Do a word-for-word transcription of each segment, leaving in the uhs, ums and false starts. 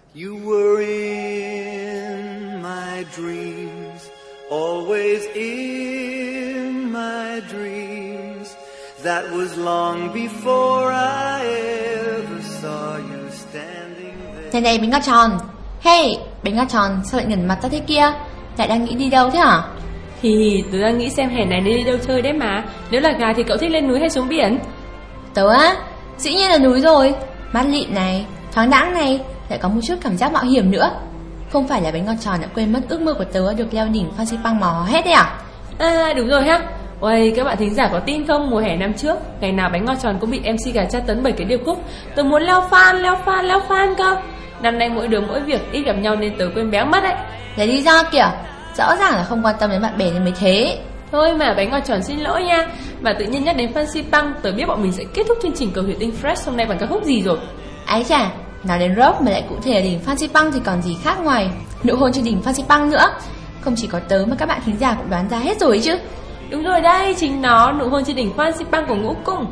You were in my dreams, always in my dreams. That was long before I ever saw you standing there. Này này bánh ngọt tròn. Hey, bánh ngọt tròn, sao lại ngẩn mặt ra thế kia? Lại đang nghĩ đi đâu thế hả? Thì tớ đang nghĩ xem hè này nên đi đâu chơi đấy mà. Nếu là gà thì cậu thích lên núi hay xuống biển? Tớ á, dĩ nhiên là núi rồi. Mát lịm này, thoáng đãng này, lại có một chút cảm giác mạo hiểm nữa. Không phải là bánh ngọt tròn đã quên mất ước mơ của tớ được leo đỉnh Phan Xipang mò hết đấy à? À đúng rồi ha. Ôi các bạn thính giả có tin không, mùa hè năm trước, ngày nào bánh ngọt tròn cũng bị em xê gà tra tấn bởi cái điệp khúc tớ muốn leo Phan, leo Phan, leo Phan cơ. Năm nay mỗi đứa mỗi việc, ít gặp nhau nên tớ quên béo mất đấy. Lấy lý do kìa, rõ ràng là không quan tâm đến bạn bè nên mới thế. Thôi mà bánh ngọt tròn xin lỗi nha. Mà tự nhiên nhắc đến Phan Xipang, tớ biết bọn mình sẽ kết thúc chương trình Cầu Thủy Tinh Fresh hôm nay bằng ca khúc gì rồi. Ái chà, nói đến rock mà lại cụ thể là đỉnh Phan Xipang thì còn gì khác ngoài nụ hôn trên đỉnh Phan Xipang nữa. Không chỉ có tớ mà các bạn thính giả cũng đoán ra hết rồi chứ. Đúng rồi đây, chính nó, nụ hôn trên đỉnh Phan Xipang của Ngũ Cung.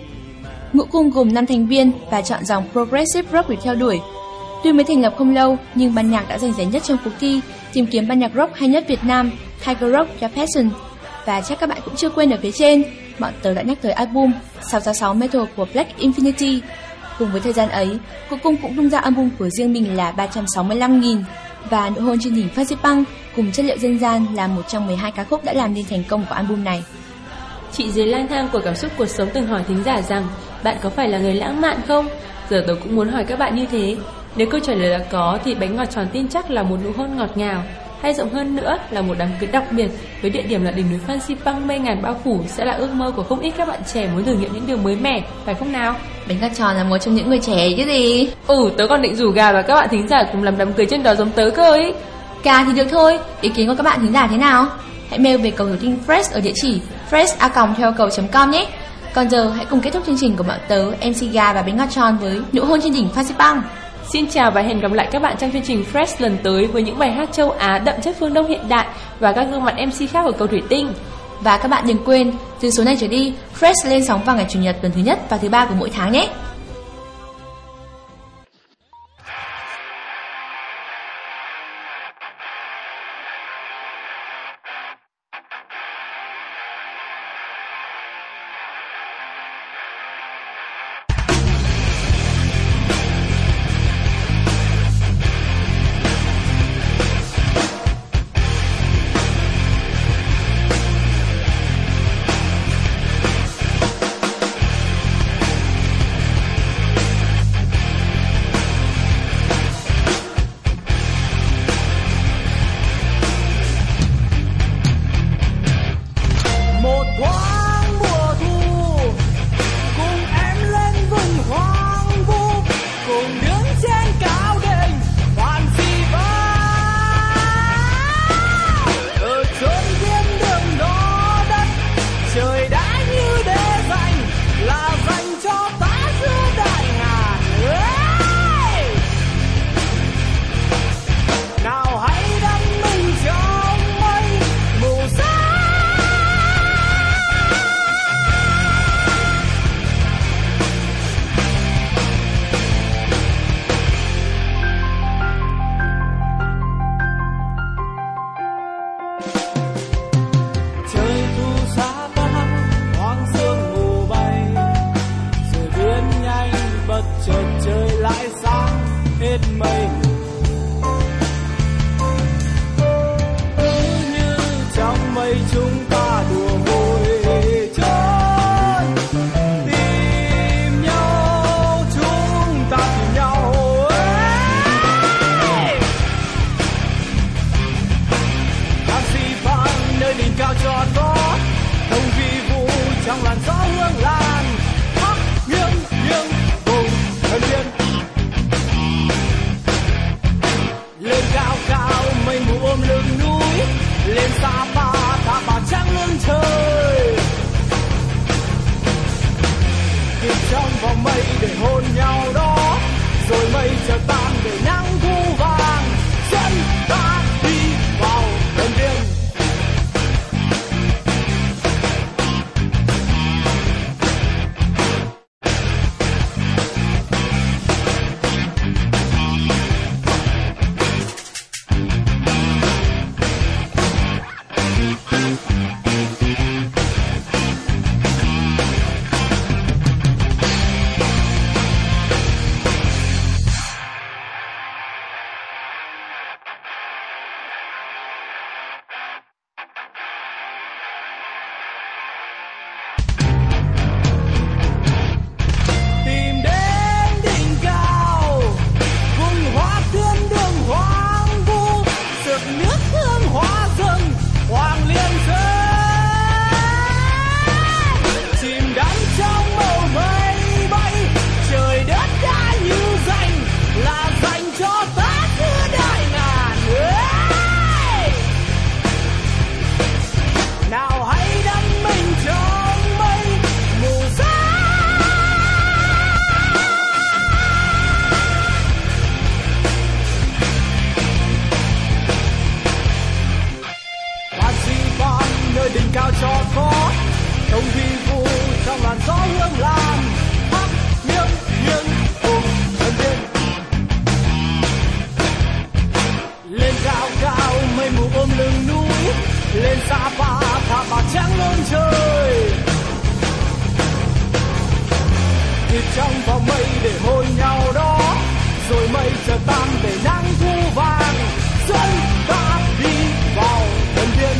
Ngũ Cung gồm năm thành viên và chọn dòng progressive rock để theo đuổi. Tuy mới thành lập không lâu nhưng ban nhạc đã giành giải nhất trong cuộc thi tìm kiếm ban nhạc rock hay nhất Việt Nam Tiger Rock Your Passion. Và chắc các bạn cũng chưa quên ở phía trên, bọn tớ đã nhắc tới album sáu sáu sáu Metal của Black Infinity. Cùng với thời gian ấy, Ngũ Cung cũng tung ra album của riêng mình là ba trăm sáu mươi lăm nghìn. Và nụ hôn trên đỉnh Phan Xipang cùng chất liệu dân gian là một trong mười hai ca khúc đã làm nên thành công của album này. Chị dưới lang thang của cảm xúc cuộc sống từng hỏi thính giả rằng bạn có phải là người lãng mạn không? Giờ tôi cũng muốn hỏi các bạn như thế. Nếu câu trả lời là có thì bánh ngọt tròn tin chắc là một nụ hôn ngọt ngào, hay rộng hơn nữa là một đám cưới đặc biệt với địa điểm là đỉnh núi Phan Xipang mây ngàn bao phủ sẽ là ước mơ của không ít các bạn trẻ muốn thử nghiệm những điều mới mẻ, phải không nào? Bánh ngọt tròn là một trong những người trẻ chứ gì. Ừ, tớ còn định rủ gà và các bạn thính giả cùng làm đám cưới trên đó giống tớ cơ ấy. Gà thì được thôi, ý kiến của các bạn thính giả thế nào? Hãy mail về Cầu Thủy Tinh Fresh ở địa chỉ fresh a còng theo cầu chấm com nhé. Còn giờ hãy cùng kết thúc chương trình của bọn tớ em xê Gà và bánh ngọt tròn với nụ hôn trên đỉnh Phan Xipang. Xin chào và hẹn gặp lại các bạn trong chương trình Fresh lần tới với những bài hát châu Á đậm chất phương Đông hiện đại và các gương mặt em xê khác của Cầu Thủy Tinh. Và các bạn đừng quên, từ số này trở đi, Fresh lên sóng vào ngày Chủ nhật tuần thứ nhất và thứ ba của mỗi tháng nhé. trong làn gió hương lan, hát nghiêng nghiêng cùng thân thiên. Lên cao cao mây mù ôm lưng núi, lên Sapa thả bạc trắng lên trời. Thì trong vòng mây để hôn nhau đó, rồi mây chợt tan để nắng thu vàng, dẫn ta đi vào thần thiên.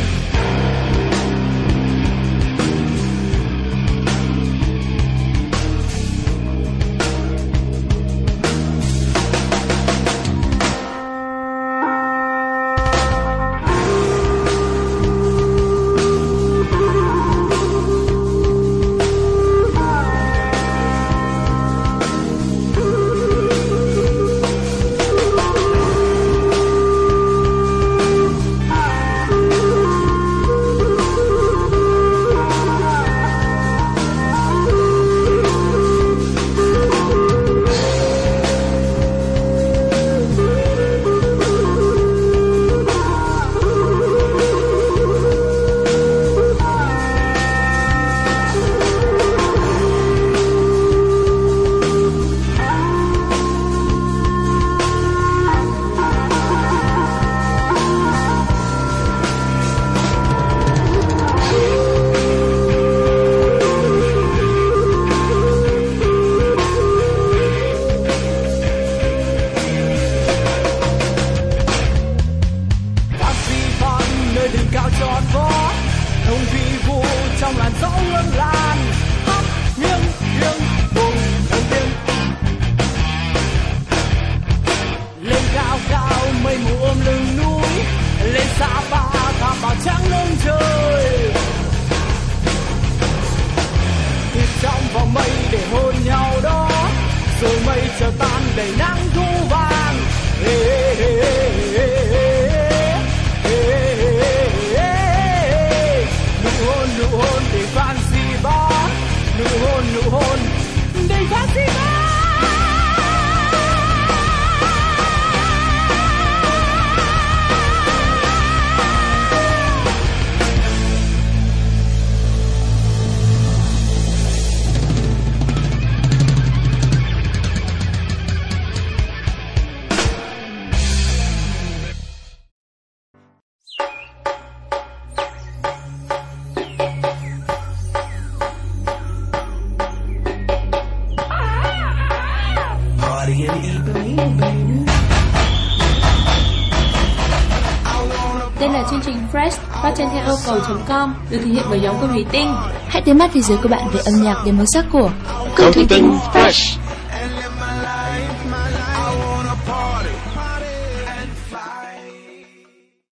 Đây là chương trình Fresh phát trên theo cầu chấm com, được thực hiện bởi nhóm Cô Thủy Tinh. Hãy đến mắt phía dưới của bạn về âm nhạc đến màu sắc của Cô Thủy Tinh Fresh.